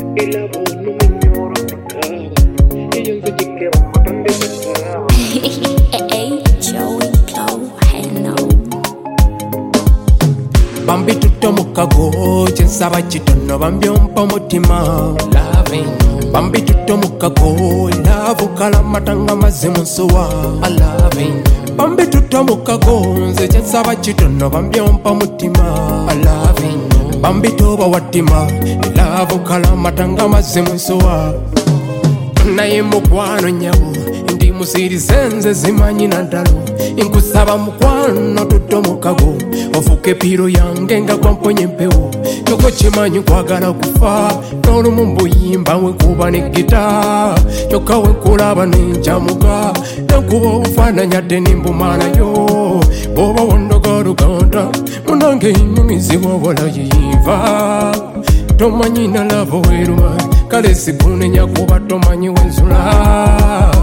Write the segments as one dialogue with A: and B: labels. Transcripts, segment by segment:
A: Bambi tutto mukago chensaba chitono bambyompa mutima loving Bambi tutto mukago love kala matanga mazemu sowa loving Bambi tutto mukago nze chensaba chitono bambyompa mutima loving Bambi toba watima love kala matanga mazemu sowa naye mukwano nyawo ndi musirizenze zimanyi naddalo inkusaba mukwano tutto mukago ofuke piro yange nga kwamponye mpewo kyoko kimanyi kwagala kufa n'olumu mbuyimba wekuba ne gita kyokka wenkulaba nenjamuka nenkuba obufaananyi ate nimbumalayo bwoba wondoga luganda munange inyumizibwa obulayiva tomanyi nalava weruma kale sikunenya kuba tomanyi wenzula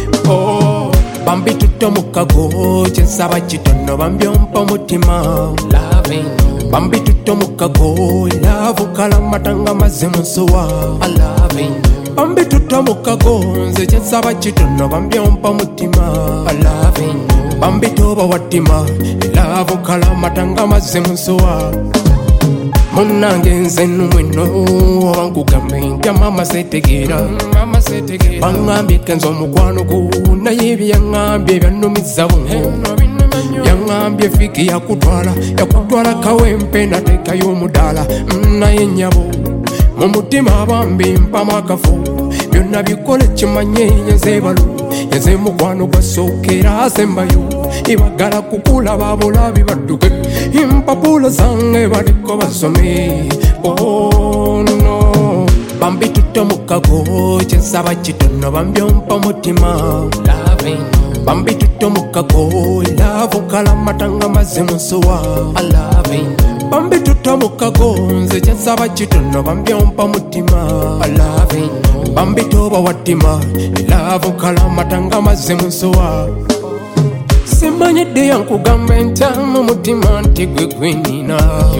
A: Bambi tutto mukago chensaba chitono bambyompa mutima loving Bambi tutto mukago love kala matanga mazemu sowa loving Bambi tutto mukago nze chensaba chitono bambyompa mutima loving Bambi toba watima love kala matanga mazemu sowa Munange nze numweno wankugambe ntya mama setegeera bangambye kenzo mukwano gu naye byangambye byannumiza bungo yangambye fiki yakutwala kawempe nateekayo omudaala naye nnyabo mu mutima bambi mpamu akafu byonna bikole kimanye nze balo nze mukwano gwasookera asembayo ibagala kukulaba bulabi badduke impapula zange baliko basome oh no Bambi tutto mukago chensaba chitono bambyompa mutima loving Bambi tutto mukago love kala matanga mazemu sowa loving Bambi tutto mukago nze chensaba chitono bambyompa mutima loving Bambi toba watima love kala matanga mazemu sowa Simanyidde yankugambe ntya mu mutima nti gwe gwenina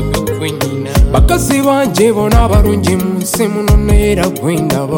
A: bakazi banje bona abalungi mu nsi muno neera gwendaba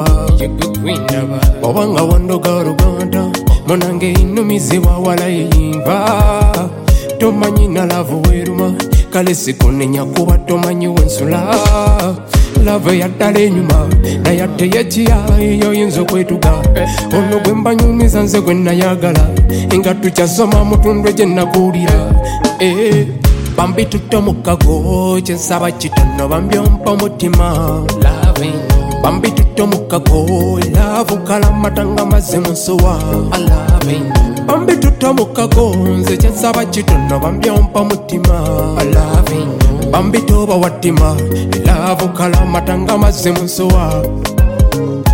A: obanga wandoga luganda munange innumizibwa walayiyimba tomanyi nalavu weruma kale sikunenya kuba tomanyi wensula lave yaddala enyuma naye ate yekiya eyo yinza okwetuga ono gwe mbanyumiza nze gwe nayagala nga tukyasoma mutundwe gye nakuwulira Bambi tutto mukago chensaba chitono bambyompa mutima loving Bambi tutto mukago love kala matanga mazemu sowa loving Bambi tutto mukago nze chensaba chitono bambyompa mutima loving Bambi toba watima love kala matanga mazemu sowa